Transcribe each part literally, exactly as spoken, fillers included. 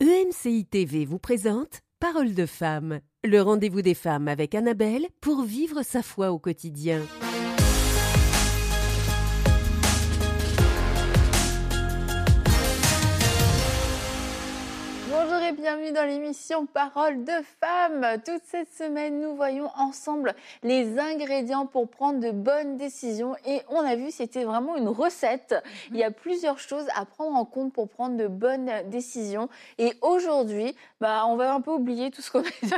E M C I T V vous présente Parole de femme, le rendez-vous des femmes avec Annabelle pour vivre sa foi au quotidien. Bonjour et bienvenue dans l'émission Parole de femmes. Toute cette semaine, nous voyons ensemble les ingrédients pour prendre de bonnes décisions et on a vu c'était vraiment une recette. Il y a plusieurs choses à prendre en compte pour prendre de bonnes décisions et aujourd'hui, bah, on va un peu oublier tout ce qu'on a dit.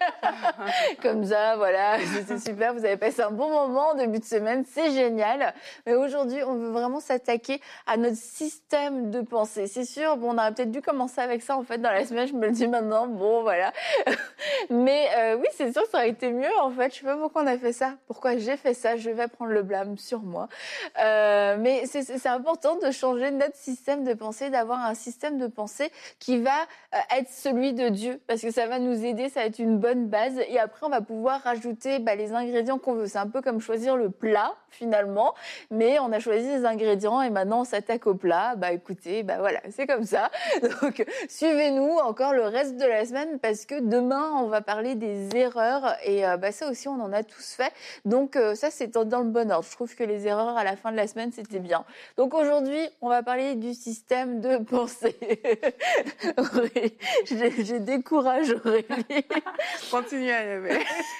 Comme ça, voilà, c'était super, vous avez passé un bon moment en début de semaine, c'est génial. Mais aujourd'hui, on veut vraiment s'attaquer à notre système de pensée. C'est sûr, bon, on aurait peut-être dû commencer avec ça en fait dans la semaine, je me le dis maintenant, bon voilà. Mais euh, oui, c'est sûr que ça aurait été mieux en fait. Je sais pas pourquoi on a fait ça, pourquoi j'ai fait ça, je vais prendre le blâme sur moi. Euh, mais c'est, c'est important de changer notre système de pensée, d'avoir un système de pensée qui va euh, être celui de Dieu, parce que ça va nous aider, ça va être une bonne base. Et après, on va pouvoir rajouter bah, les ingrédients qu'on veut. C'est un peu comme choisir le plat finalement, mais on a choisi les ingrédients et maintenant on s'attaque au plat. Bah écoutez, bah voilà, c'est comme ça. Donc suivez-nous encore le reste de la semaine parce que demain on va parler des erreurs et euh, bah, ça aussi on en a tous fait. Donc euh, ça c'est dans, dans le bon ordre. Je trouve que les erreurs à la fin de la semaine c'était bien. Donc aujourd'hui on va parler du système de pensée. Aurélie, j'ai, j'ai découragé Aurélie. Continue à lever.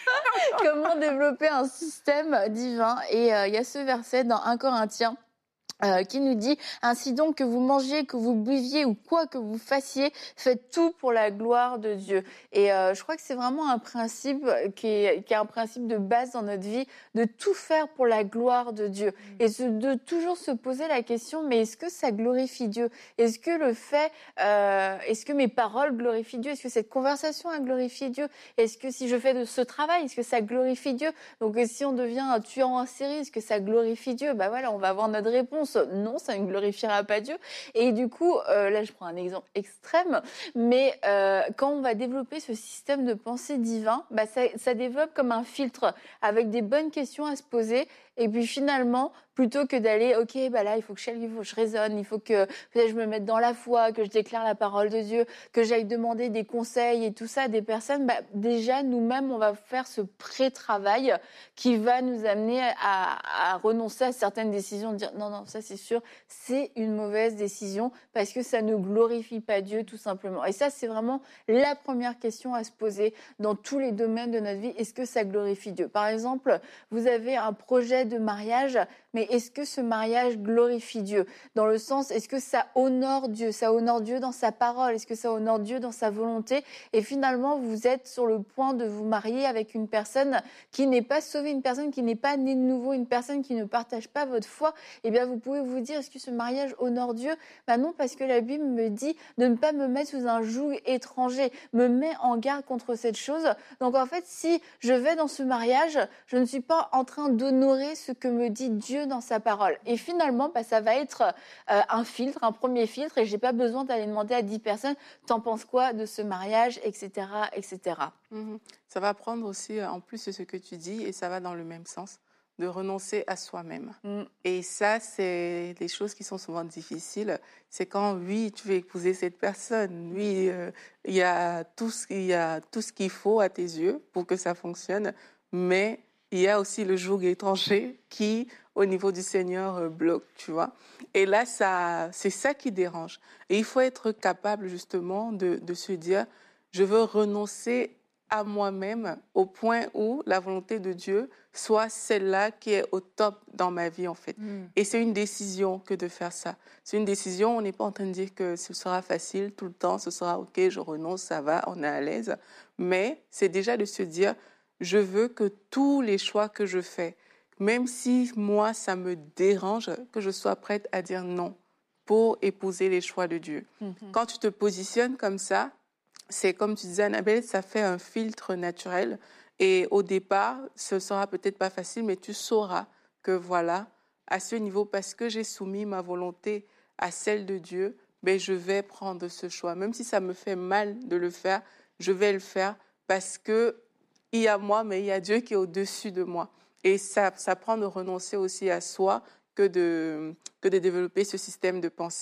Comment développer un système divin et il euh, y a ce verset dans un Corinthiens Euh, qui nous dit « Ainsi donc que vous mangiez, que vous buviez ou quoi que vous fassiez, faites tout pour la gloire de Dieu. » Et euh, je crois que c'est vraiment un principe qui est, qui est un principe de base dans notre vie, de tout faire pour la gloire de Dieu. Et de, de toujours se poser la question, mais est-ce que ça glorifie Dieu ? Est-ce que le fait, euh, est-ce que mes paroles glorifient Dieu ? Est-ce que cette conversation a glorifié Dieu ? Est-ce que si je fais de ce travail, est-ce que ça glorifie Dieu ? Donc si on devient un tueur en série, est-ce que ça glorifie Dieu ? Bah voilà, on va avoir notre réponse. Non, ça ne glorifiera pas Dieu. Et du coup, euh, là, je prends un exemple extrême, mais euh, quand on va développer ce système de pensée divin, bah, ça, ça développe comme un filtre avec des bonnes questions à se poser. Et puis finalement, plutôt que d'aller, ok, bah là, il faut que je, il faut que je raisonne, il faut que peut-être je me mette dans la foi, que je déclare la parole de Dieu, que j'aille demander des conseils et tout ça à des personnes, bah, déjà, nous-mêmes, on va faire ce pré-travail qui va nous amener à, à renoncer à certaines décisions, de dire non, non, ça c'est sûr, c'est une mauvaise décision parce que ça ne glorifie pas Dieu, tout simplement. Et ça, c'est vraiment la première question à se poser dans tous les domaines de notre vie. Est-ce que ça glorifie Dieu ? Par exemple, vous avez un projet de mariage, mais est-ce que ce mariage glorifie Dieu ? Dans le sens, est-ce que ça honore Dieu ? Ça honore Dieu dans sa parole ? Est-ce que ça honore Dieu dans sa volonté ? Et finalement, vous êtes sur le point de vous marier avec une personne qui n'est pas sauvée, une personne qui n'est pas née de nouveau, une personne qui ne partage pas votre foi. Eh bien, vous pouvez vous dire, est-ce que ce mariage honore Dieu ? Ben non, parce que la Bible me dit de ne pas me mettre sous un joug étranger, me met en garde contre cette chose. Donc en fait, si je vais dans ce mariage, je ne suis pas en train d'honorer ce que me dit Dieu dans sa parole. Et finalement, bah, ça va être euh, un filtre, un premier filtre, et j'ai pas besoin d'aller demander à dix personnes, t'en penses quoi de ce mariage, et cetera, et cetera. Mm-hmm. Ça va prendre aussi, en plus de ce que tu dis, et ça va dans le même sens, de renoncer à soi-même. Mm. Et ça, c'est les choses qui sont souvent difficiles. C'est quand, oui, tu veux épouser cette personne, oui, euh, il y a tout ce, il y a tout ce qu'il faut à tes yeux pour que ça fonctionne, mais il y a aussi le joug étranger qui, au niveau du Seigneur, euh, bloque, tu vois. Et là, ça, c'est ça qui dérange. Et il faut être capable, justement, de, de se dire, je veux renoncer à moi-même au point où la volonté de Dieu soit celle-là qui est au top dans ma vie, en fait. Mm. Et c'est une décision que de faire ça. C'est une décision, on n'est pas en train de dire que ce sera facile tout le temps, ce sera OK, je renonce, ça va, on est à l'aise. Mais c'est déjà de se dire, je veux que tous les choix que je fais, même si moi, ça me dérange, que je sois prête à dire non pour épouser les choix de Dieu. Mm-hmm. Quand tu te positionnes comme ça, c'est comme tu disais, Annabelle, ça fait un filtre naturel. Et au départ, ce sera peut-être pas facile, mais tu sauras que voilà, à ce niveau, parce que j'ai soumis ma volonté à celle de Dieu, ben, je vais prendre ce choix. Même si ça me fait mal de le faire, je vais le faire parce que il y a moi, mais il y a Dieu qui est au-dessus de moi. Et ça, ça prend de renoncer aussi à soi que de, que de développer ce système de pensée,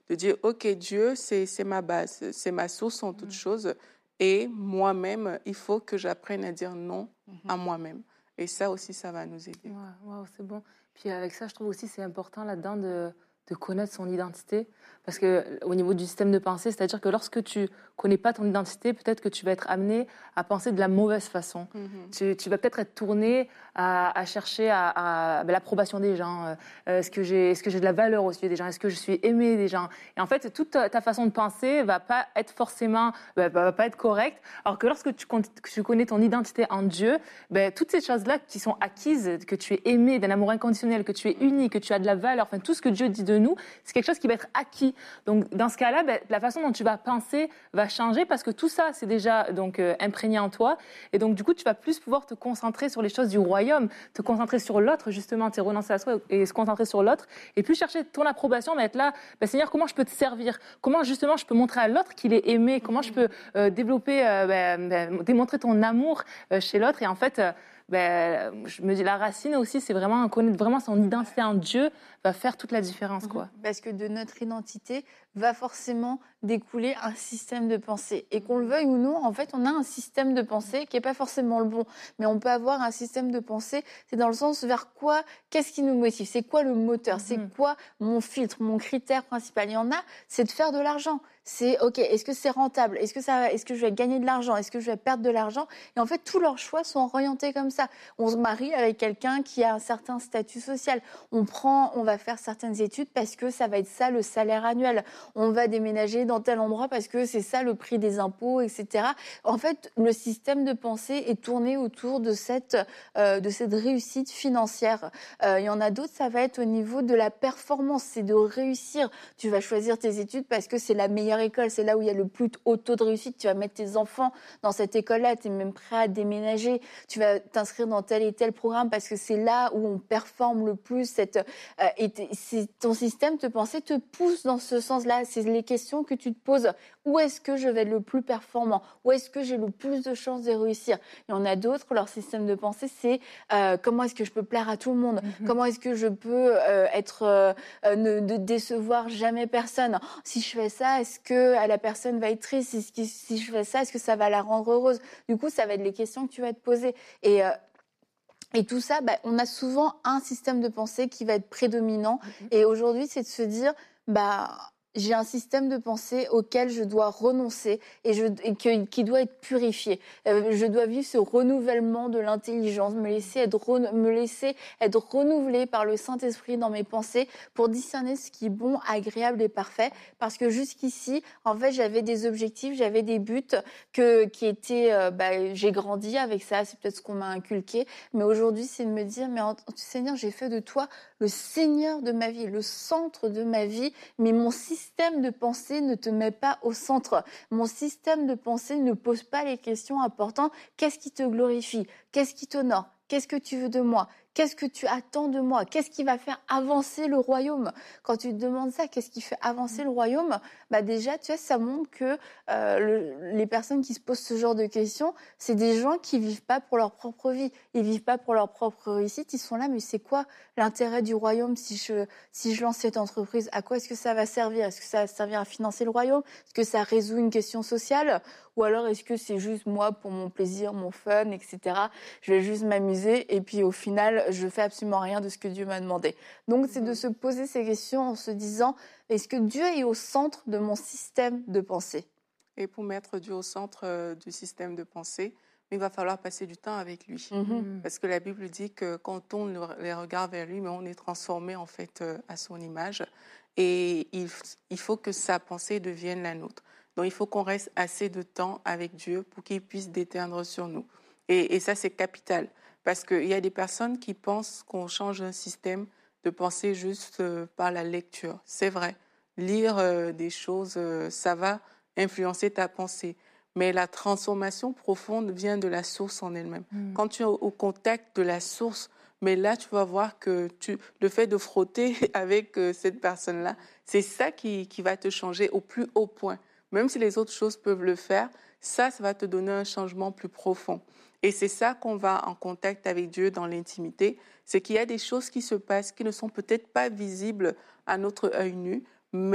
de dire, OK, Dieu, c'est, c'est ma base, c'est ma source en toutes mmh. choses. Et moi-même, il faut que j'apprenne à dire non mmh. à moi-même. Et ça aussi, ça va nous aider. Ouais, wow, c'est bon. Puis avec ça, je trouve aussi c'est important là-dedans de, de connaître son identité. Parce qu'au niveau du système de pensée, c'est-à-dire que lorsque tu ne connais pas ton identité, peut-être que tu vas être amené à penser de la mauvaise façon. Mm-hmm. Tu, tu vas peut-être être tourné à, à chercher à, à, à l'approbation des gens. Euh, est-ce que j'ai, est-ce que j'ai de la valeur aux yeux des gens? Est-ce que je suis aimé des gens? Et en fait, toute ta, ta façon de penser va pas être forcément, va, va pas être correcte. Alors que lorsque tu, tu connais ton identité en Dieu, ben, toutes ces choses-là qui sont acquises, que tu es aimé d'un amour inconditionnel, que tu es uni, que tu as de la valeur, enfin tout ce que Dieu dit de nous, c'est quelque chose qui va être acquis. Donc, dans ce cas-là, ben, la façon dont tu vas penser va changer parce que tout ça, c'est déjà donc, euh, imprégné en toi. Et donc, du coup, tu vas plus pouvoir te concentrer sur les choses du royaume, te concentrer sur l'autre, justement, te renoncer à soi et se concentrer sur l'autre. Et plus chercher ton approbation, mais être là, ben, Seigneur, comment je peux te servir? Comment, justement, je peux montrer à l'autre qu'il est aimé? Comment je peux euh, développer, euh, ben, ben, démontrer ton amour euh, chez l'autre? Et en fait, euh, ben, je me dis, la racine aussi, c'est vraiment connaître vraiment son identité en Dieu va faire toute la différence, quoi. Parce que de notre identité va forcément découler un système de pensée. Et qu'on le veuille ou non, en fait, on a un système de pensée qui n'est pas forcément le bon. Mais on peut avoir un système de pensée, c'est dans le sens vers quoi, qu'est-ce qui nous motive? C'est quoi le moteur? Mm-hmm. C'est quoi mon filtre, mon critère principal? Il y en a, c'est de faire de l'argent. C'est, OK, est-ce que c'est rentable? Est-ce que, ça, est-ce que je vais gagner de l'argent? Est-ce que je vais perdre de l'argent? Et en fait, tous leurs choix sont orientés comme ça. On se marie avec quelqu'un qui a un certain statut social. On prend, on va faire certaines études parce que ça va être ça le salaire annuel. On va déménager dans tel endroit parce que c'est ça le prix des impôts, et cetera. En fait, le système de pensée est tourné autour de cette, euh, de cette réussite financière. Euh, il y en a d'autres, ça va être au niveau de la performance, c'est de réussir. Tu vas choisir tes études parce que c'est la meilleure école, c'est là où il y a le plus haut taux de réussite. Tu vas mettre tes enfants dans cette école-là, tu es même prêt à déménager. Tu vas t'inscrire dans tel et tel programme parce que c'est là où on performe le plus. Cette, euh, et c'est, ton système de pensée te pousse dans ce sens-là. C'est les questions que tu te poses. Où est-ce que je vais être le plus performant? Où est-ce que j'ai le plus de chances de réussir? Il y en a d'autres, leur système de pensée, c'est euh, comment est-ce que je peux plaire à tout le monde? Mm-hmm. Comment est-ce que je peux euh, être, euh, ne, ne décevoir jamais personne? Si je fais ça, est-ce que la personne va être triste? Si, si je fais ça, est-ce que ça va la rendre heureuse? Du coup, ça va être les questions que tu vas te poser. Et euh, Et tout ça, bah, on a souvent un système de pensée qui va être prédominant. Mmh. Et aujourd'hui, c'est de se dire, bah, j'ai un système de pensée auquel je dois renoncer et, je, et que, qui doit être purifié. Euh, je dois vivre ce renouvellement de l'intelligence, me laisser être, re, me laisser être renouvelé par le Saint-Esprit dans mes pensées pour discerner ce qui est bon, agréable et parfait. Parce que jusqu'ici, en fait, j'avais des objectifs, j'avais des buts que, qui étaient... Euh, bah, j'ai grandi avec ça, c'est peut-être ce qu'on m'a inculqué. Mais aujourd'hui, c'est de me dire, mais en, Seigneur, j'ai fait de toi le Seigneur de ma vie, le centre de ma vie, mais mon système de pensée ne te met pas au centre. Mon système de pensée ne pose pas les questions importantes. Qu'est-ce qui te glorifie? Qu'est-ce qui t'honore? Qu'est-ce que tu veux de moi? Qu'est-ce que tu attends de moi? Qu'est-ce qui va faire avancer le royaume? Quand tu te demandes ça, qu'est-ce qui fait avancer le royaume? Bah déjà, tu vois, ça montre que euh, le, les personnes qui se posent ce genre de questions, c'est des gens qui vivent pas pour leur propre vie. Ils vivent pas pour leur propre réussite. Ils sont là, mais c'est quoi l'intérêt du royaume si je, si je lance cette entreprise? À quoi est-ce que ça va servir? Est-ce que ça va servir à financer le royaume? Est-ce que ça résout une question sociale? Ou alors est-ce que c'est juste moi pour mon plaisir, mon fun, et cetera. Je vais juste m'amuser et puis au final, je fais absolument rien de ce que Dieu m'a demandé. Donc c'est de se poser ces questions en se disant, est-ce que Dieu est au centre de mon système de pensée? Et pour mettre Dieu au centre euh, du système de pensée, il va falloir passer du temps avec lui. Mm-hmm. Parce que la Bible dit que quand on tourne les regards vers lui, mais on est transformé en fait euh, à son image. Et il, il faut que sa pensée devienne la nôtre. Donc il faut qu'on reste assez de temps avec Dieu pour qu'il puisse déteindre sur nous. Et, et ça, c'est capital. Parce qu'il y a des personnes qui pensent qu'on change un système de pensée juste euh, par la lecture. C'est vrai. Lire euh, des choses, euh, ça va influencer ta pensée. Mais la transformation profonde vient de la source en elle-même. Mmh. Quand tu es au, au contact de la source, mais là, tu vas voir que tu, le fait de frotter avec euh, cette personne-là, c'est ça qui, qui va te changer au plus haut point. Même si les autres choses peuvent le faire, ça, ça va te donner un changement plus profond. Et c'est ça qu'on va en contact avec Dieu dans l'intimité, c'est qu'il y a des choses qui se passent qui ne sont peut-être pas visibles à notre œil nu, mais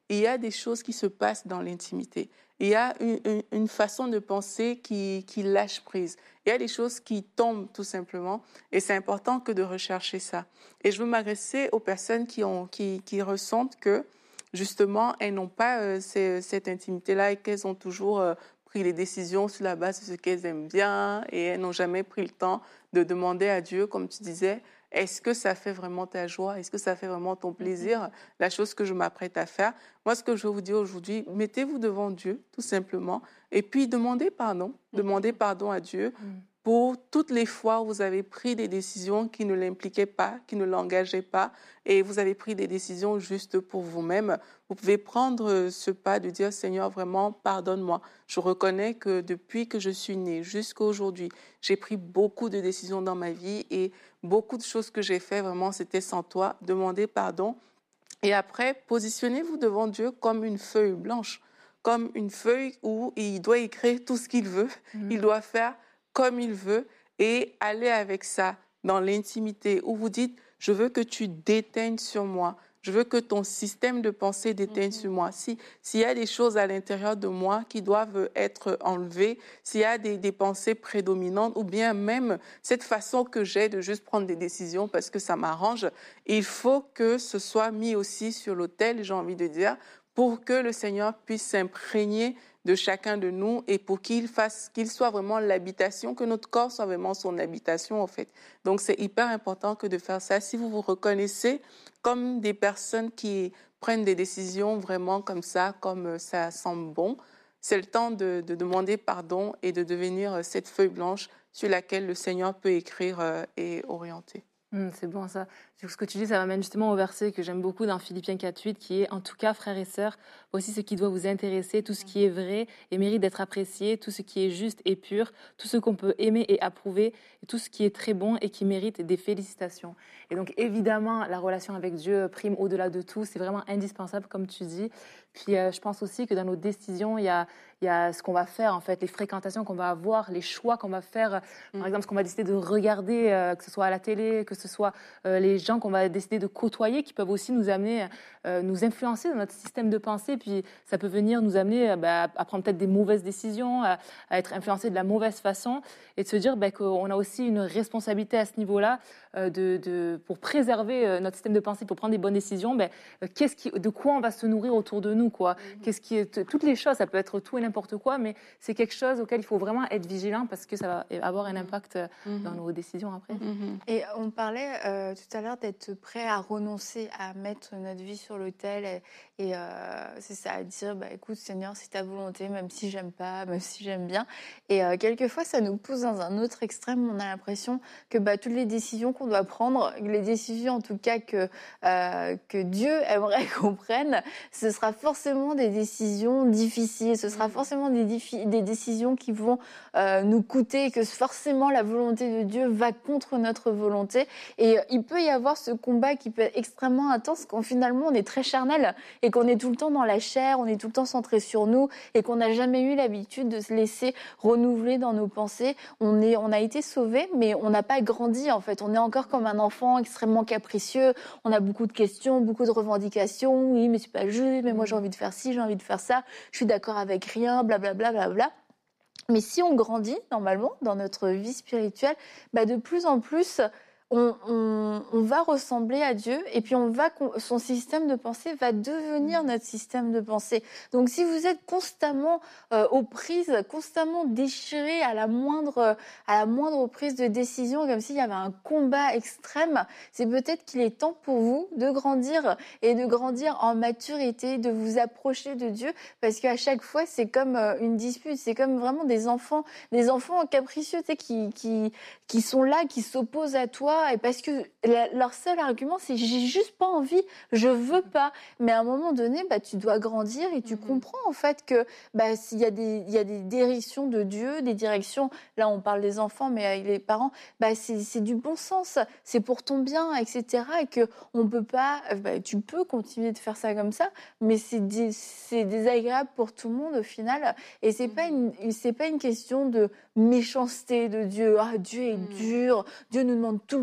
il y a des choses qui se passent dans l'intimité. Il y a une, une, une façon de penser qui, qui lâche prise. Il y a des choses qui tombent tout simplement et c'est important que de rechercher ça. Et je veux m'adresser aux personnes qui, ont, qui, qui ressentent que justement, elles n'ont pas euh, ces, cette intimité-là et qu'elles ont toujours euh, pris les décisions sur la base de ce qu'elles aiment bien et elles n'ont jamais pris le temps de demander à Dieu, comme tu disais, est-ce que ça fait vraiment ta joie? Est-ce que ça fait vraiment ton plaisir, la chose que je m'apprête à faire? Moi, ce que je veux vous dire aujourd'hui, mettez-vous devant Dieu, tout simplement, et puis demandez pardon. Demandez pardon à Dieu pour toutes les fois où vous avez pris des décisions qui ne l'impliquaient pas, qui ne l'engageaient pas, et vous avez pris des décisions juste pour vous-même. Vous pouvez prendre ce pas de dire, Seigneur, vraiment, pardonne-moi. Je reconnais que depuis que je suis née jusqu'à aujourd'hui, j'ai pris beaucoup de décisions dans ma vie et beaucoup de choses que j'ai faites, vraiment, c'était sans toi. Demandez pardon. Et après, positionnez-vous devant Dieu comme une feuille blanche, comme une feuille où il doit écrire tout ce qu'il veut. Mmh. Il doit faire comme il veut et aller avec ça dans l'intimité où vous dites, je veux que tu déteignes sur moi. Je veux que ton système de pensée déteigne mm-hmm. sur moi. Si, s'il y a des choses à l'intérieur de moi qui doivent être enlevées, s'il y a des, des pensées prédominantes ou bien même cette façon que j'ai de juste prendre des décisions parce que ça m'arrange, il faut que ce soit mis aussi sur l'autel, j'ai envie de dire, pour que le Seigneur puisse s'imprégner de chacun de nous et pour qu'il fasse, qu'il soit vraiment l'habitation, que notre corps soit vraiment son habitation, en fait. Donc, c'est hyper important que de faire ça. Si vous vous reconnaissez comme des personnes qui prennent des décisions vraiment comme ça, comme ça semble bon, c'est le temps de, de demander pardon et de devenir cette feuille blanche sur laquelle le Seigneur peut écrire et orienter. Mmh, c'est bon ça. Ce que tu dis, ça m'amène justement au verset que j'aime beaucoup dans Philippiens quatre huit, qui est « En tout cas, frères et sœurs, voici ce qui doit vous intéresser, tout ce qui est vrai et mérite d'être apprécié, tout ce qui est juste et pur, tout ce qu'on peut aimer et approuver, et tout ce qui est très bon et qui mérite des félicitations. » Et donc, évidemment, la relation avec Dieu prime au-delà de tout. C'est vraiment indispensable, comme tu dis. Puis, euh, je pense aussi que dans nos décisions, il y a, il y a ce qu'on va faire, en fait, les fréquentations qu'on va avoir, les choix qu'on va faire. Par mmh. exemple, ce qu'on va décider de regarder, euh, que ce soit à la télé, que ce soit euh, les gens qu'on va décider de côtoyer, qui peuvent aussi nous amener, euh, nous influencer dans notre système de pensée. Puis, ça peut venir nous amener euh, bah, à prendre peut-être des mauvaises décisions, à, à être influencé de la mauvaise façon, et de se dire bah, qu'on a aussi une responsabilité à ce niveau-là euh, de, de, pour préserver euh, notre système de pensée, pour prendre des bonnes décisions. Bah, euh, qu'est-ce qui, de quoi on va se nourrir autour de nous, quoi. Mmh. Qu'est-ce qui est, toutes les choses, ça peut être tout et n'importe quoi, mais c'est quelque chose auquel il faut vraiment être vigilant parce que ça va avoir un impact mmh. dans nos décisions après. Mmh. Et on parlait euh, tout à l'heure d'être prêt à renoncer, à mettre notre vie sur l'autel et, et euh, c'est ça, à dire bah, écoute Seigneur, c'est ta volonté, même si j'aime pas, même si j'aime bien. Et euh, quelquefois, ça nous pousse dans un autre extrême. On a l'impression que bah, toutes les décisions qu'on doit prendre, les décisions en tout cas que, euh, que Dieu aimerait qu'on prenne, ce sera forcément des décisions difficiles, ce sera forcément des, défi- des décisions qui vont euh, nous coûter, que forcément la volonté de Dieu va contre notre volonté. Et euh, il peut y avoir ce combat qui peut être extrêmement intense quand finalement on est très charnel et qu'on est tout le temps dans la chair, on est tout le temps centré sur nous et qu'on n'a jamais eu l'habitude de se laisser renouveler dans nos pensées. On, est, on a été sauvés, mais on n'a pas grandi en fait. On est encore comme un enfant extrêmement capricieux. On a beaucoup de questions, beaucoup de revendications. Oui, mais c'est pas juste, mais moi j'ai envie de faire ci, j'ai envie de faire ça, je suis d'accord avec rien, blablabla. Bla, bla, bla. Mais si on grandit, normalement, dans notre vie spirituelle, bah de plus en plus, on, on, on va ressembler à Dieu et puis on va, son système de pensée va devenir notre système de pensée. Donc si vous êtes constamment euh, aux prises, constamment déchiré à la moindre, à la moindre prise de décision, comme s'il y avait un combat extrême, c'est peut-être qu'il est temps pour vous de grandir et de grandir en maturité, de vous approcher de Dieu, parce qu'à chaque fois c'est comme euh, une dispute, c'est comme vraiment des enfants, des enfants capricieux, tu sais, qui, qui, qui sont là, qui s'opposent à toi. Et parce que la, leur seul argument, c'est j'ai juste pas envie, je veux pas. Mais à un moment donné, bah, tu dois grandir et tu mmh. comprends en fait que bah, s'il y a des, il y a des directions de Dieu, des directions, là on parle des enfants, mais avec les parents, bah, c'est, c'est du bon sens, c'est pour ton bien, et cetera. Et que on peut pas, bah, tu peux continuer de faire ça comme ça, mais c'est, dé, c'est désagréable pour tout le monde au final. Et c'est mmh. pas une, c'est pas une question de méchanceté de Dieu. Ah, Dieu est mmh. dur, Dieu nous demande tout le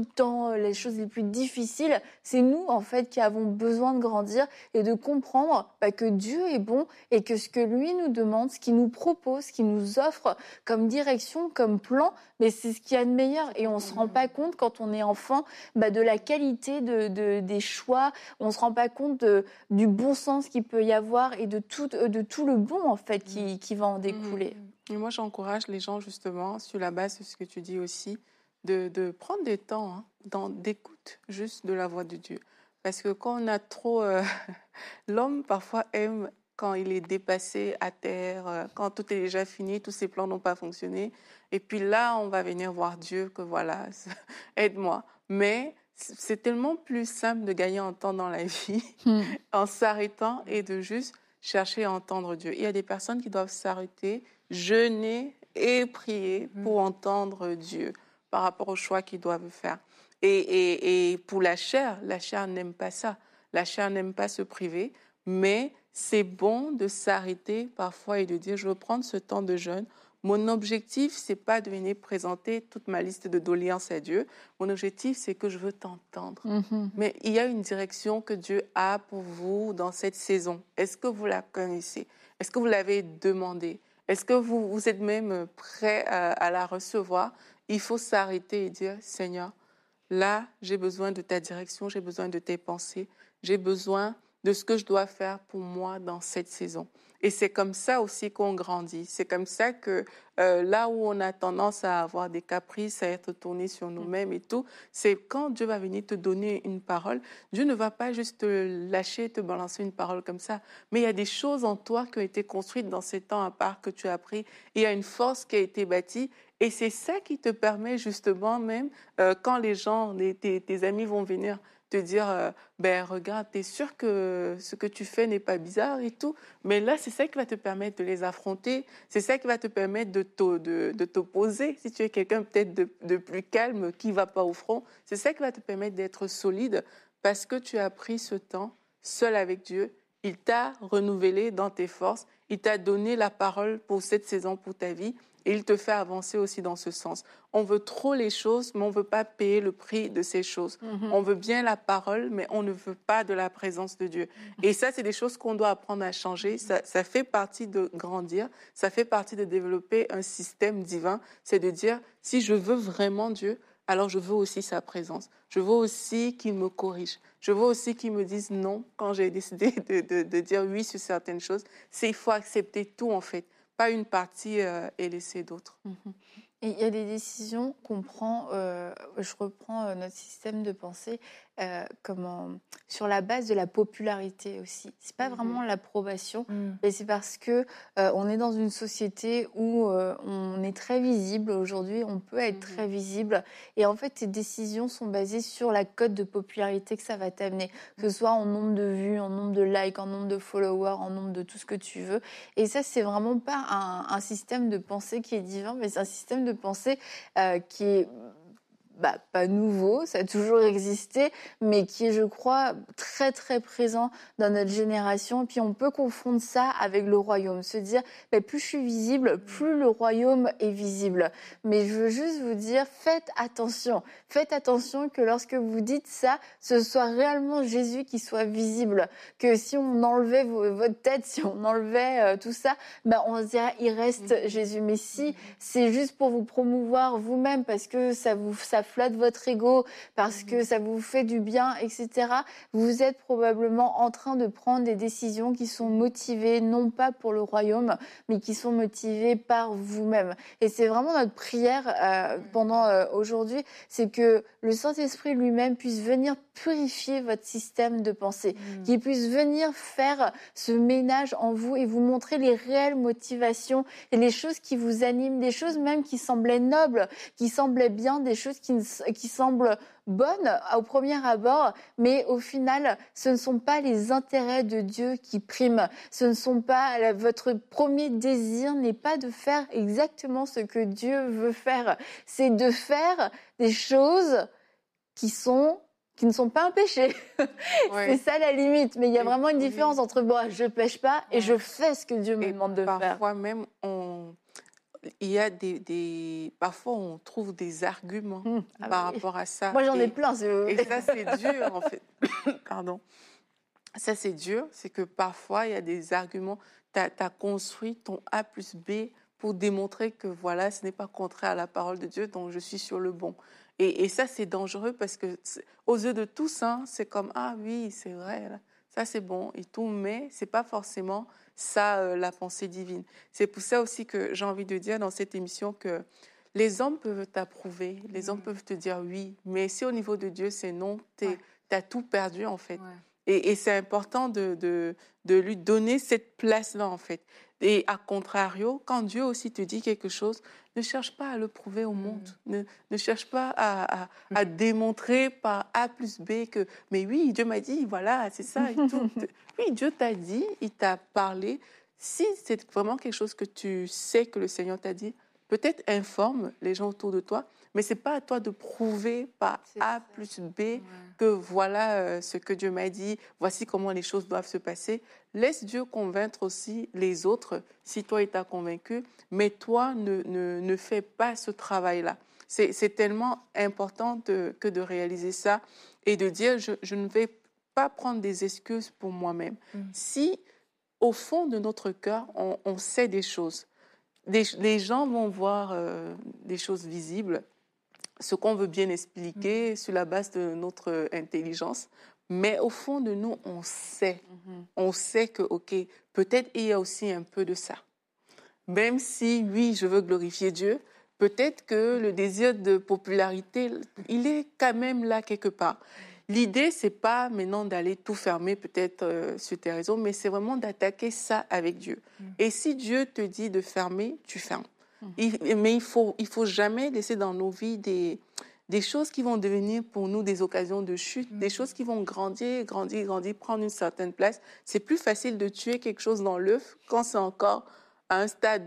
le temps les choses les plus difficiles. C'est nous, en fait, qui avons besoin de grandir et de comprendre bah, que Dieu est bon et que ce que lui nous demande, ce qu'il nous propose, ce qu'il nous offre comme direction, comme plan, mais c'est ce qu'il y a de meilleur. Et on ne se rend pas compte, quand on est enfant, bah, de la qualité de, de, des choix. On ne se rend pas compte de, du bon sens qu'il peut y avoir et de tout, de tout le bon, en fait, qui, qui va en découler. Et moi, j'encourage les gens, justement, sur la base de ce que tu dis aussi, de, de prendre des temps hein, dans, d'écoute juste de la voix de Dieu. Parce que quand on a trop... Euh, l'homme, parfois, aime quand il est dépassé à terre, euh, quand tout est déjà fini, tous ses plans n'ont pas fonctionné. Et puis là, on va venir voir Dieu, que voilà, aide-moi. Mais c'est tellement plus simple de gagner en temps dans la vie mmh. en s'arrêtant et de juste chercher à entendre Dieu. Il y a des personnes qui doivent s'arrêter, jeûner et prier pour entendre Dieu par rapport aux choix qu'ils doivent faire. Et, et, et pour la chair, la chair n'aime pas ça. La chair n'aime pas se priver, mais c'est bon de s'arrêter parfois et de dire « je veux prendre ce temps de jeûne ». Mon objectif, ce n'est pas de venir présenter toute ma liste de doléances à Dieu. Mon objectif, c'est que je veux t'entendre. Mm-hmm. Mais il y a une direction que Dieu a pour vous dans cette saison. Est-ce que vous la connaissez? Est-ce que vous l'avez demandée? Est-ce que vous, vous êtes même prêt à, à la recevoir? Il faut s'arrêter et dire, Seigneur, là, j'ai besoin de ta direction, j'ai besoin de tes pensées, j'ai besoin de ce que je dois faire pour moi dans cette saison. Et c'est comme ça aussi qu'on grandit. C'est comme ça que euh, là où on a tendance à avoir des caprices, à être tourné sur nous-mêmes et tout, c'est quand Dieu va venir te donner une parole. Dieu ne va pas juste te lâcher, te balancer une parole comme ça. Mais il y a des choses en toi qui ont été construites dans ces temps à part que tu as pris. Il y a une force qui a été bâtie. Et c'est ça qui te permet justement même, euh, quand les gens, les, tes, tes amis vont venir te dire, euh, ben regarde, t'es sûr que ce que tu fais n'est pas bizarre et tout. Mais là, c'est ça qui va te permettre de les affronter. C'est ça qui va te permettre de, de, de t'opposer. Si tu es quelqu'un peut-être de, de plus calme, qui ne va pas au front, c'est ça qui va te permettre d'être solide parce que tu as pris ce temps seul avec Dieu. Il t'a renouvelé dans tes forces. Il t'a donné la parole pour cette saison, pour ta vie. Et il te fait avancer aussi dans ce sens. On veut trop les choses, mais on ne veut pas payer le prix de ces choses. Mm-hmm. On veut bien la parole, mais on ne veut pas de la présence de Dieu. Mm-hmm. Et ça, c'est des choses qu'on doit apprendre à changer. Ça, ça fait partie de grandir. Ça fait partie de développer un système divin. C'est de dire, si je veux vraiment Dieu, alors je veux aussi sa présence. Je veux aussi qu'il me corrige. Je veux aussi qu'il me dise non quand j'ai décidé de, de, de dire oui sur certaines choses. C'est, il faut accepter tout, en fait. Pas une partie euh, et laisser d'autres. Mm-hmm. Et il y a des décisions qu'on prend, euh, je reprends euh, notre système de pensée, euh, comment, sur la base de la popularité aussi. C'est pas mm-hmm. vraiment l'approbation, mm. mais c'est parce que euh, on est dans une société où euh, on est très visible aujourd'hui, on peut être mm-hmm. très visible, et en fait, tes décisions sont basées sur la cote de popularité que ça va t'amener, que ce soit en nombre de vues, en nombre de likes, en nombre de followers, en nombre de tout ce que tu veux. Et ça, c'est vraiment pas un, un système de pensée qui est divin, mais c'est un système de pensée euh, qui est bah, pas nouveau, ça a toujours existé, mais qui est, je crois, très très présent dans notre génération. Puis on peut confondre ça avec le royaume, se dire bah, plus je suis visible, plus le royaume est visible. Mais je veux juste vous dire, faites attention, faites attention que lorsque vous dites ça, ce soit réellement Jésus qui soit visible, que si on enlevait votre tête, si on enlevait euh, tout ça, bah, on se dirait il reste Jésus. Mais si c'est juste pour vous promouvoir vous-même, parce que ça vous ça flotte votre ego, parce que ça vous fait du bien, et cetera, vous êtes probablement en train de prendre des décisions qui sont motivées, non pas pour le royaume, mais qui sont motivées par vous-même. Et c'est vraiment notre prière euh, pendant euh, aujourd'hui, c'est que le Saint-Esprit lui-même puisse venir purifier votre système de pensée, mmh. qu'il puisse venir faire ce ménage en vous et vous montrer les réelles motivations et les choses qui vous animent, des choses même qui semblaient nobles, qui semblaient bien, des choses qui, qui semblent bonnes au premier abord, mais au final, ce ne sont pas les intérêts de Dieu qui priment. Ce ne sont pas, votre premier désir n'est pas de faire exactement ce que Dieu veut faire. C'est de faire des choses qui sont qui ne sont pas un péché. Ouais. C'est ça la limite. Mais il y a vraiment une différence entre bon, je pêche pas et je fais ce que Dieu me et demande de parfois faire. Parfois même, on... il y a des, des... Parfois, on trouve des arguments mmh. ah, par oui. rapport à ça. Moi, j'en et, ai plein. C'est... Et ça, c'est dur, en fait. Pardon. Ça, c'est dur. C'est que parfois, il y a des arguments. Tu as construit ton A plus B pour démontrer que, voilà, ce n'est pas contraire à la parole de Dieu, donc je suis sur le bon. Et, et ça, c'est dangereux parce que, aux yeux de tous, hein, c'est comme, ah oui, c'est vrai, là, ça, c'est bon et tout, mais ce n'est pas forcément ça, euh, la pensée divine. C'est pour ça aussi que j'ai envie de dire dans cette émission que les hommes peuvent t'approuver, les mmh. hommes peuvent te dire oui, mais si au niveau de Dieu, c'est non, tu ouais. as tout perdu, en fait. Ouais. Et, et c'est important de, de, de lui donner cette place-là, en fait. Et à contrario, quand Dieu aussi te dit quelque chose, ne cherche pas à le prouver au monde. Mmh. Ne, ne cherche pas à, à, à démontrer par A plus B que, mais oui, Dieu m'a dit, voilà, c'est ça et tout. Oui, Dieu t'a dit, il t'a parlé. Si c'est vraiment quelque chose que tu sais que le Seigneur t'a dit, peut-être informe les gens autour de toi, mais ce n'est pas à toi de prouver par c'est A ça. Plus B ouais. que voilà euh, ce que Dieu m'a dit, voici comment les choses doivent se passer. Laisse Dieu convaincre aussi les autres si toi il t'a convaincu, mais toi ne, ne, ne fais pas ce travail-là. C'est, c'est tellement important de, que de réaliser ça et de dire je, je ne vais pas prendre des excuses pour moi-même. Mmh. Si au fond de notre cœur on, on sait des choses, des, les gens vont voir euh, des choses visibles, ce qu'on veut bien expliquer mmh. sur la base de notre intelligence. Mais au fond de nous, on sait. Mmh. On sait que, OK, peut-être il y a aussi un peu de ça. Même si, oui, je veux glorifier Dieu, peut-être que le désir de popularité, il est quand même là quelque part. L'idée, c'est pas maintenant d'aller tout fermer peut-être euh, sur tes réseaux, mais c'est vraiment d'attaquer ça avec Dieu. Mmh. Et si Dieu te dit de fermer, tu fermes. Il, mais il faut, il faut jamais laisser dans nos vies des, des choses qui vont devenir pour nous des occasions de chute, mmh. des choses qui vont grandir, grandir, grandir, prendre une certaine place. C'est plus facile de tuer quelque chose dans l'œuf quand c'est encore à un stade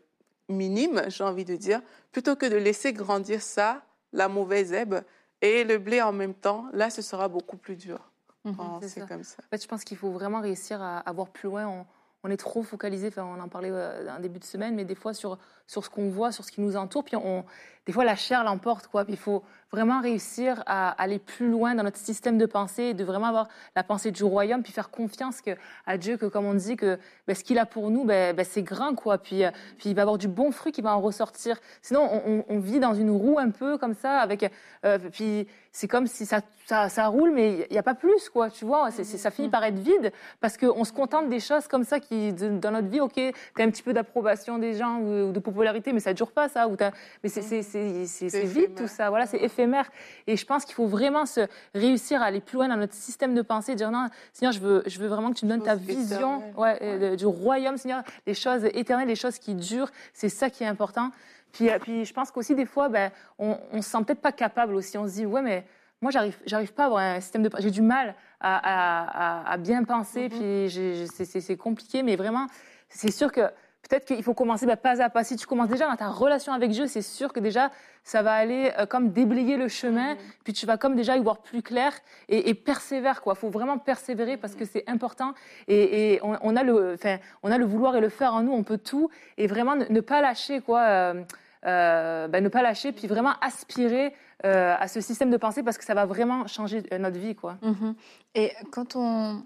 minime, j'ai envie de dire, plutôt que de laisser grandir ça, la mauvaise herbe, et le blé en même temps. Là, ce sera beaucoup plus dur mmh. quand c'est, c'est comme ça. En fait, je pense qu'il faut vraiment réussir à, à voir plus loin. On... On est trop focalisé, enfin, on en parlait en début de semaine, mais des fois sur, sur ce qu'on voit, sur ce qui nous entoure. Puis on, des fois, la chair l'emporte, quoi. Puis il faut vraiment réussir à aller plus loin dans notre système de pensée et de vraiment avoir la pensée du royaume, puis faire confiance que, à Dieu, que comme on dit, que ben, ce qu'il a pour nous, ben, ben, c'est grand, quoi. Puis, puis il va avoir du bon fruit qui va en ressortir. Sinon, on, on, on vit dans une roue un peu comme ça, avec, euh, puis c'est comme si ça, ça, ça roule, mais il n'y a pas plus, quoi. Tu vois, c'est, c'est, ça finit par être vide parce qu'on se contente des choses comme ça qui, de, dans notre vie, ok, t'as un petit peu d'approbation des gens ou, ou de popularité, mais ça ne dure pas, ça. Ou t'as, mais c'est, c'est, c'est, c'est, c'est vide, tout ça. Voilà, c'est éphémère. Et je pense qu'il faut vraiment se réussir à aller plus loin dans notre système de pensée, dire non, Seigneur, je veux, je veux vraiment que tu me donnes ta vision ouais, ouais. du royaume, Seigneur, les choses éternelles, les choses qui durent. C'est ça qui est important. Puis, puis je pense qu'aussi, des fois, ben, on ne se sent peut-être pas capable aussi. On se dit, ouais, mais moi, j'arrive, j'arrive pas à avoir un système de pensée. J'ai du mal à, à, à, à bien penser, mm-hmm. puis j'ai, c'est, c'est, c'est compliqué. Mais vraiment, c'est sûr que peut-être qu'il faut commencer ben, pas à pas. Si tu commences déjà dans ta relation avec Dieu, c'est sûr que déjà, ça va aller euh, comme déblayer le chemin. Mm-hmm. Puis tu vas comme déjà y voir plus clair et, et persévère, quoi. Il faut vraiment persévérer parce que c'est important. Et, et on, on, a le, enfin, on a le vouloir et le faire en nous, on peut tout. Et vraiment ne, ne pas lâcher, quoi. Euh, Euh, ben, ne pas lâcher, puis vraiment aspirer euh, à ce système de pensée parce que ça va vraiment changer notre vie, quoi. Mmh. Et quand on...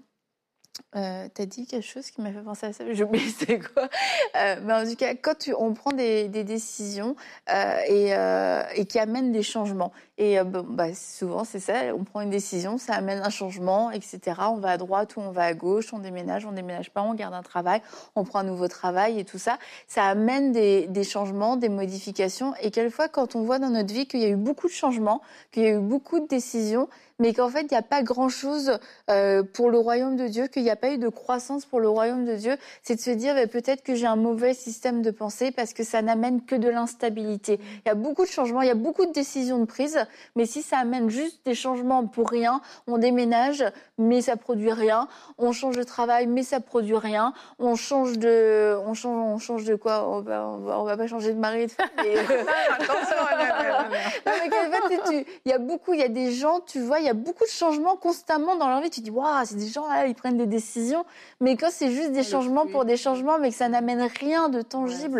Euh, t'as dit quelque chose qui m'a fait penser à ça, j'ai oublié c'est quoi. Euh, mais en tout cas, quand tu, on prend des, des décisions euh, et, euh, et qui amènent des changements, et euh, bon, bah, souvent c'est ça, on prend une décision, ça amène un changement, et cetera. On va à droite ou on va à gauche, on déménage, on déménage pas, on garde un travail, on prend un nouveau travail et tout ça. Ça amène des, des changements, des modifications. Et quelquefois, quand on voit dans notre vie qu'il y a eu beaucoup de changements, qu'il y a eu beaucoup de décisions, mais qu'en fait, il n'y a pas grand-chose euh, pour le royaume de Dieu, qu'il n'y a pas eu de croissance pour le royaume de Dieu, c'est de se dire bah, peut-être que j'ai un mauvais système de pensée parce que ça n'amène que de l'instabilité. Il y a beaucoup de changements, il y a beaucoup de décisions de prise, mais si ça amène juste des changements pour rien, on déménage, mais ça produit rien, on change de travail, mais ça produit rien, on change de, on change, on change de quoi on va, on va, on va pas changer de mari et de femme. Mais... Attention, non, mais en fait, tu, il y a beaucoup, il y a des gens, tu vois. Il y a beaucoup de changements constamment dans leur vie. Tu te dis, waouh, c'est des gens là, ils prennent des décisions. Mais quand c'est juste des oh, changements pour des changements, mais que ça n'amène rien de tangible ouais.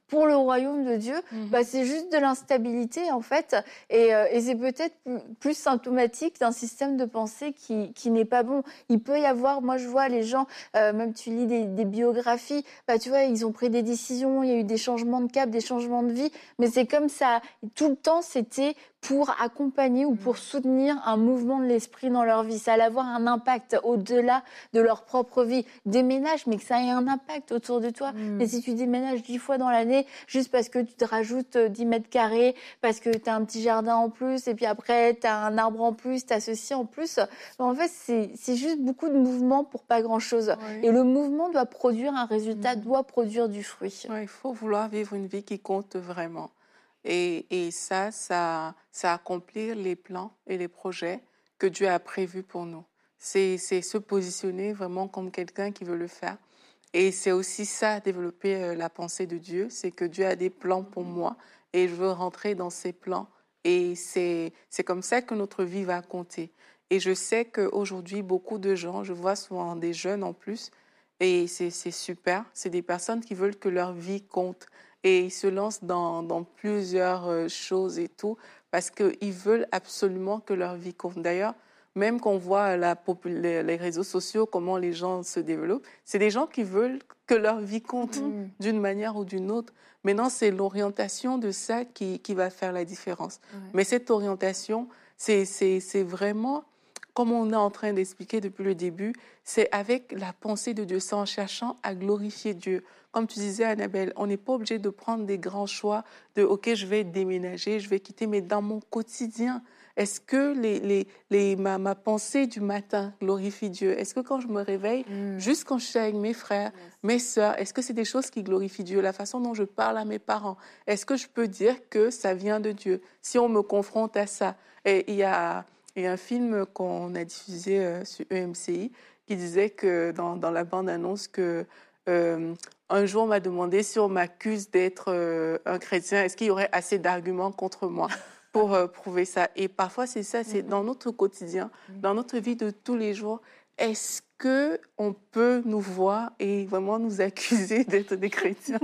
pour le royaume de Dieu, mmh. bah, c'est juste de l'instabilité, en fait. Et, euh, et c'est peut-être plus, plus symptomatique d'un système de pensée qui, qui n'est pas bon. Il peut y avoir, moi je vois les gens, euh, même tu lis des, des biographies, bah, tu vois, ils ont pris des décisions, il y a eu des changements de cap, des changements de vie, mais c'est comme ça, tout le temps, c'était pour accompagner ou pour soutenir un mouvement de l'esprit dans leur vie. Ça allait avoir un impact au-delà de leur propre vie. Déménage, mais que ça ait un impact autour de toi. Mm. Mais si tu déménages dix fois dans l'année, juste parce que tu te rajoutes dix mètres carrés, parce que tu as un petit jardin en plus, et puis après, tu as un arbre en plus, tu as ceci en plus, en fait, c'est, c'est juste beaucoup de mouvements pour pas grand-chose. Oui. Et le mouvement doit produire un résultat, mm. doit produire du fruit. Ouais, il faut vouloir vivre une vie qui compte vraiment. Et, et ça, ça, ça accomplir les plans et les projets que Dieu a prévus pour nous. C'est, c'est se positionner vraiment comme quelqu'un qui veut le faire. Et c'est aussi ça, développer la pensée de Dieu, c'est que Dieu a des plans pour moi et je veux rentrer dans ces plans. Et c'est, c'est comme ça que notre vie va compter. Et je sais qu'aujourd'hui, beaucoup de gens, je vois souvent des jeunes en plus, et c'est, c'est super, c'est des personnes qui veulent que leur vie compte. Et ils se lancent dans, dans plusieurs choses et tout, parce qu'ils veulent absolument que leur vie compte. D'ailleurs, même qu'on voit la popul- les réseaux sociaux, comment les gens se développent, c'est des gens qui veulent que leur vie compte mmh. d'une manière ou d'une autre. Maintenant, c'est l'orientation de ça qui, qui va faire la différence. Ouais. Mais cette orientation, c'est, c'est, c'est vraiment, comme on est en train d'expliquer depuis le début, c'est avec la pensée de Dieu, c'est en cherchant à glorifier Dieu. Comme tu disais, Annabelle, on n'est pas obligé de prendre des grands choix de « OK, je vais déménager, je vais quitter », mais dans mon quotidien, est-ce que les, les, les, ma, ma pensée du matin glorifie Dieu? Est-ce que quand je me réveille, mmh. juste quand je suis avec mes frères, yes. mes sœurs, est-ce que c'est des choses qui glorifient Dieu? La façon dont je parle à mes parents, est-ce que je peux dire que ça vient de Dieu? Si on me confronte à ça, et il y a, il y a un film qu'on a diffusé euh, sur E M C I qui disait que dans, dans la bande-annonce que euh, un jour on m'a demandé si on m'accuse d'être euh, un chrétien, est-ce qu'il y aurait assez d'arguments contre moi pour euh, prouver ça? Et parfois c'est ça, c'est dans notre quotidien, dans notre vie de tous les jours. Est-ce qu'on peut nous voir et vraiment nous accuser d'être des chrétiens?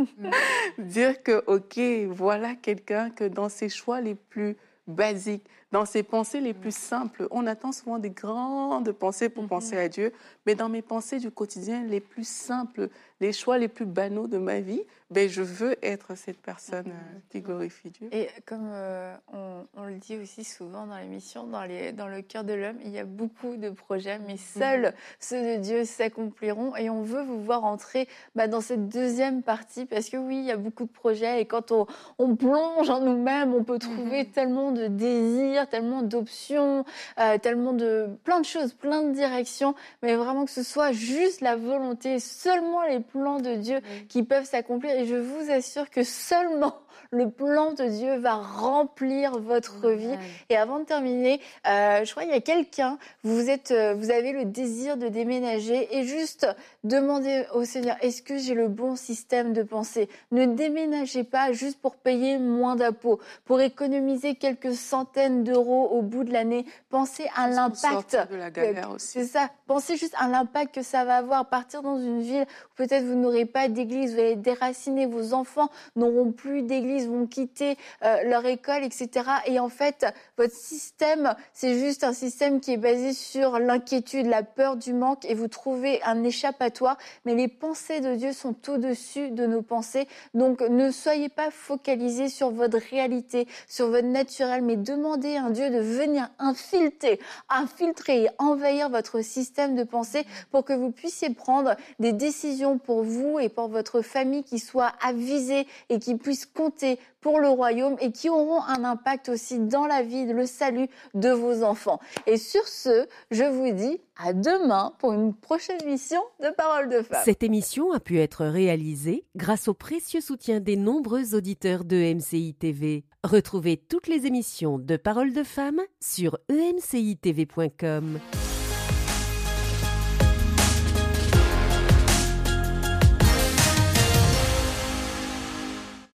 Dire que, OK, voilà quelqu'un que dans ses choix les plus basiques, dans ses pensées les plus simples, on attend souvent des grandes pensées pour mm-hmm. penser à Dieu, mais dans mes pensées du quotidien les plus simples, les choix les plus banaux de ma vie, ben je veux être cette personne euh, qui glorifie Dieu. Et comme euh, on, on le dit aussi souvent dans l'émission, dans, les, dans le cœur de l'homme, il y a beaucoup de projets, mais seuls ceux de Dieu s'accompliront. Et on veut vous voir entrer bah, dans cette deuxième partie, parce que oui, il y a beaucoup de projets, et quand on, on plonge en nous-mêmes, on peut trouver mm-hmm. tellement de désirs, tellement d'options, euh, tellement de plein de choses, plein de directions, mais vraiment que ce soit juste la volonté, seulement les plans de Dieu mm-hmm. qui peuvent s'accomplir. Et je vous assure que seulement le plan de Dieu va remplir votre mmh, vie. Ouais. Et avant de terminer, euh, je crois qu'il y a quelqu'un, vous, êtes, vous avez le désir de déménager et juste demandez au Seigneur, est-ce que j'ai le bon système de pensée? Ne déménagez pas juste pour payer moins d'impôts, pour économiser quelques centaines d'euros au bout de l'année. Pensez à juste l'impact. De la galère que, aussi. C'est ça. Pensez juste à l'impact que ça va avoir. Partir dans une ville où peut-être vous n'aurez pas d'église, vous allez déraciner, vos enfants n'auront plus d'église, vont quitter euh, leur école, et cetera. Et en fait, votre système, c'est juste un système qui est basé sur l'inquiétude, la peur du manque, et vous trouvez un échappatoire. Mais les pensées de Dieu sont au-dessus de nos pensées. Donc, ne soyez pas focalisés sur votre réalité, sur votre naturel, mais demandez à un Dieu de venir infiltrer, infiltrer et envahir votre système de pensée pour que vous puissiez prendre des décisions pour vous et pour votre famille qui soient avisées et qui puissent compter pour le royaume et qui auront un impact aussi dans la vie, le salut de vos enfants. Et sur ce, je vous dis à demain pour une prochaine émission de Paroles de Femmes. Cette émission a pu être réalisée grâce au précieux soutien des nombreux auditeurs de E M C I T V. Retrouvez toutes les émissions de Paroles de Femmes sur e m c i t v point com.